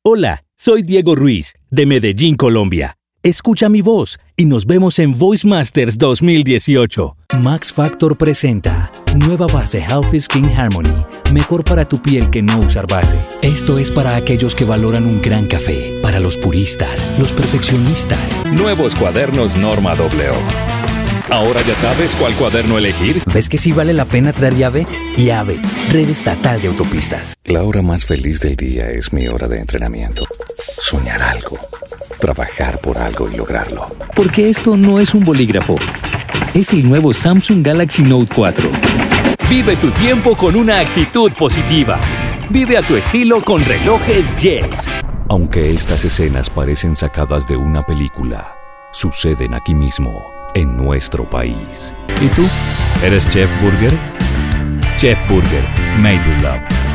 Hola, soy Diego Ruiz, de Medellín, Colombia. Escucha mi voz y nos vemos en Voice Masters 2018. Max Factor presenta nueva base Healthy Skin Harmony. Mejor para tu piel que no usar base. Esto es para aquellos que valoran un gran café, para los puristas, los perfeccionistas. Nuevos cuadernos Norma W. ¿Ahora ya sabes cuál cuaderno elegir? ¿Ves que sí vale la pena traer llave? Y AVE, Red Estatal de Autopistas. La hora más feliz del día es mi hora de entrenamiento. Soñar algo, trabajar por algo y lograrlo. Porque esto no es un bolígrafo. Es el nuevo Samsung Galaxy Note 4. Vive tu tiempo con una actitud positiva. Vive a tu estilo con relojes Yes. Aunque estas escenas parecen sacadas de una película, suceden aquí mismo, en nuestro país. ¿Y tú? ¿Eres Chef Burger? Chef Burger, made with love.